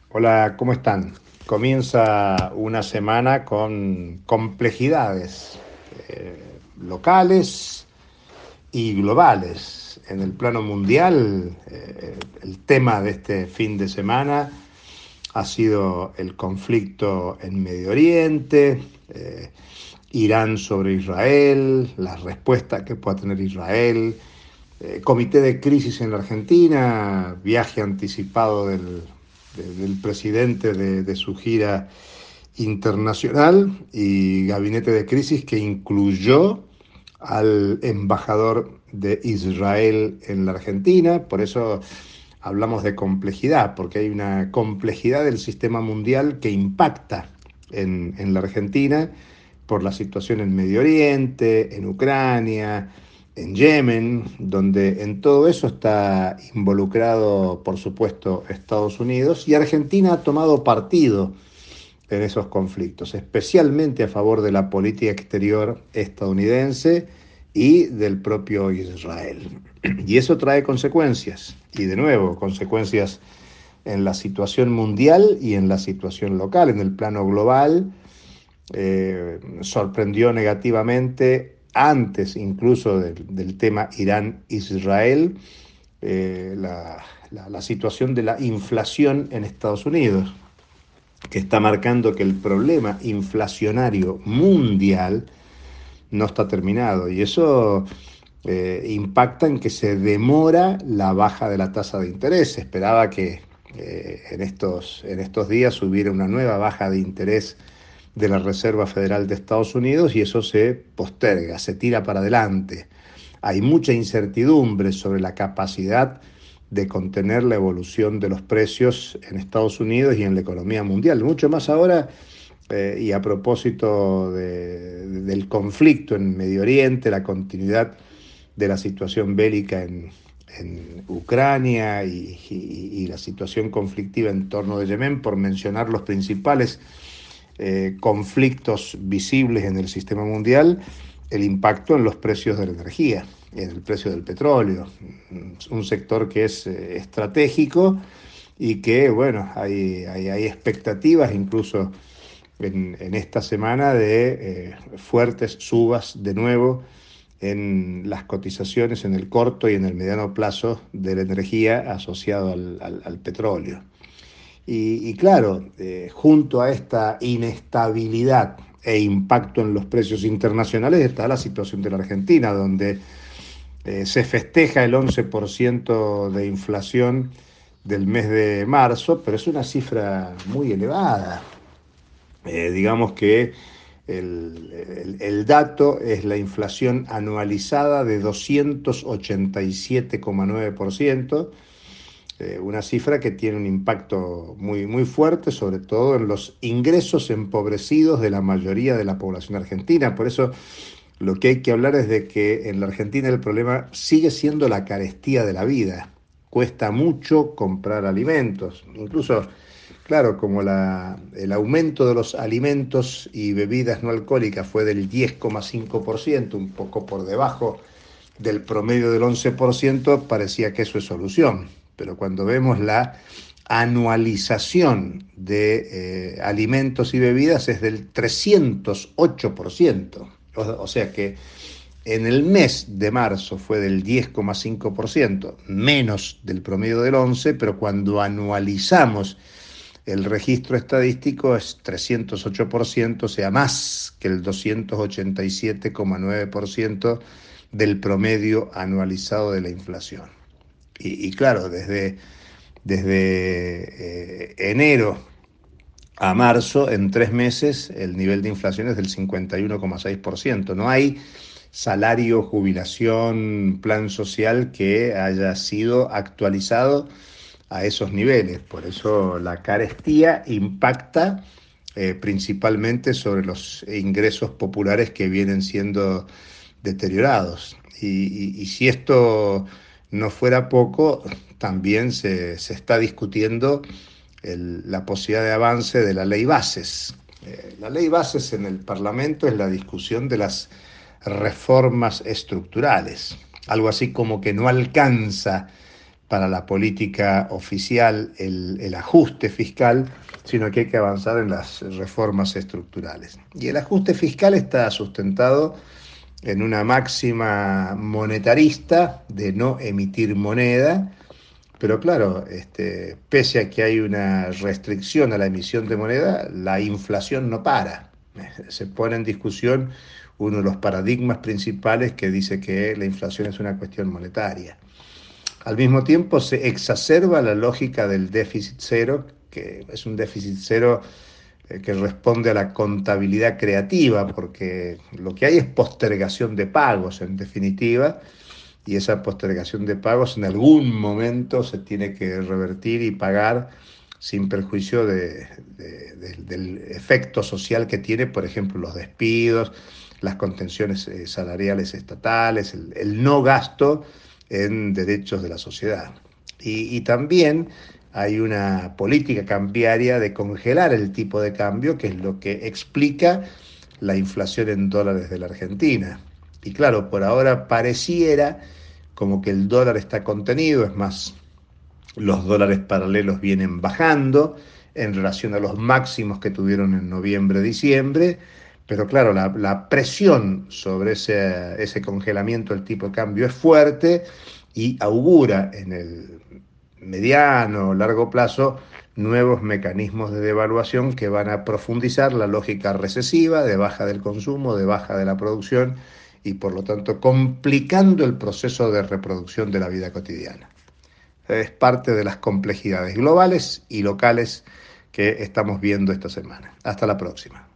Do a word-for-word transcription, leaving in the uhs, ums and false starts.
Hola, ¿cómo están? Comienza una semana con complejidades eh, locales y globales. En el plano mundial, eh, el tema de este fin de semana ha sido el conflicto en Medio Oriente, eh, Irán sobre Israel, la respuesta que pueda tener Israel, eh, comité de crisis en la Argentina, viaje anticipado del, de, del presidente de, de su gira internacional y gabinete de crisis que incluyó al embajador de Israel en la Argentina. Por eso hablamos de complejidad, porque hay una complejidad del sistema mundial que impacta en, en la Argentina por la situación en Medio Oriente, en Ucrania, en Yemen, donde en todo eso está involucrado, por supuesto, Estados Unidos, y Argentina ha tomado partido en esos conflictos, especialmente a favor de la política exterior estadounidense y del propio Israel. Y eso trae consecuencias, y de nuevo, consecuencias en la situación mundial y en la situación local, en el plano global. Eh, sorprendió negativamente antes incluso del, del tema Irán-Israel, eh, la, la, la situación de la inflación en Estados Unidos, que está marcando que el problema inflacionario mundial no está terminado. Y eso eh, impacta en que se demora la baja de la tasa de interés. Se esperaba que eh, en, estos, en estos días hubiera una nueva baja de interés de la Reserva Federal de Estados Unidos y eso se posterga, se tira para adelante. Hay mucha incertidumbre sobre la capacidad de contener la evolución de los precios en Estados Unidos y en la economía mundial. Mucho más ahora, eh, y a propósito de, de, del conflicto en Medio Oriente, la continuidad de la situación bélica en, en Ucrania y, y, y, la situación conflictiva en torno de Yemen, por mencionar los principales eh, conflictos visibles en el sistema mundial, el impacto en los precios de la energía, en el precio del petróleo, un sector que es eh, estratégico y que, bueno, hay, hay, hay expectativas incluso en, en, esta semana de eh, fuertes subas de nuevo en las cotizaciones en el corto y en el mediano plazo de la energía asociado al, al, al petróleo. Y, y claro, eh, junto a esta inestabilidad e impacto en los precios internacionales está la situación de la Argentina, donde eh, se festeja el once por ciento de inflación del mes de marzo, pero es una cifra muy elevada. Eh, digamos que el, el, el, dato es la inflación anualizada de doscientos ochenta y siete coma nueve por ciento, eh, una cifra que tiene un impacto muy, muy fuerte, sobre todo en los ingresos empobrecidos de la mayoría de la población argentina. Por eso lo que hay que hablar es de que en la Argentina el problema sigue siendo la carestía de la vida. Cuesta mucho comprar alimentos, incluso, claro, como la, el aumento de los alimentos y bebidas no alcohólicas fue del diez coma cinco por ciento, un poco por debajo del promedio del once por ciento, parecía que eso es solución. Pero cuando vemos la anualización de eh, alimentos y bebidas es del trescientos ocho por ciento. O, o sea que en el mes de marzo fue del diez coma cinco por ciento, menos del promedio del once por ciento, pero cuando anualizamos el registro estadístico es trescientos ocho por ciento, o sea, más que el doscientos ochenta y siete coma nueve por ciento del promedio anualizado de la inflación. Y, y claro, desde, desde eh, enero a marzo, en tres meses, el nivel de inflación es del cincuenta y uno coma seis por ciento. No hay salario, jubilación, plan social que haya sido actualizado a esos niveles. Por eso la carestía impacta eh, principalmente sobre los ingresos populares que vienen siendo deteriorados. Y, y, y si esto no fuera poco, también se, se está discutiendo el, la posibilidad de avance de la ley bases. Eh, la ley bases en el Parlamento es la discusión de las reformas estructurales, algo así como que no alcanza para la política oficial el, el ajuste fiscal, sino que hay que avanzar en las reformas estructurales. Y el ajuste fiscal está sustentado en una máxima monetarista de no emitir moneda, pero claro, este, pese a que hay una restricción a la emisión de moneda, la inflación no para. Se pone en discusión uno de los paradigmas principales que dice que la inflación es una cuestión monetaria. Al mismo tiempo se exacerba la lógica del déficit cero, que es un déficit cero eh, que responde a la contabilidad creativa, porque lo que hay es postergación de pagos, en definitiva, y esa postergación de pagos en algún momento se tiene que revertir y pagar sin perjuicio de, de, de, del efecto social que tiene, por ejemplo, los despidos, las contenciones eh, salariales estatales, el, el no gasto en derechos de la sociedad. Y, y también hay una política cambiaria de congelar el tipo de cambio, que es lo que explica la inflación en dólares de la Argentina. Y claro, por ahora pareciera como que el dólar está contenido, es más, los dólares paralelos vienen bajando en relación a los máximos que tuvieron en noviembre, diciembre, pero claro, la, la presión sobre ese, ese congelamiento del tipo de cambio es fuerte y augura en el mediano o largo plazo nuevos mecanismos de devaluación que van a profundizar la lógica recesiva de baja del consumo, de baja de la producción y por lo tanto complicando el proceso de reproducción de la vida cotidiana. Es parte de las complejidades globales y locales que estamos viendo esta semana. Hasta la próxima.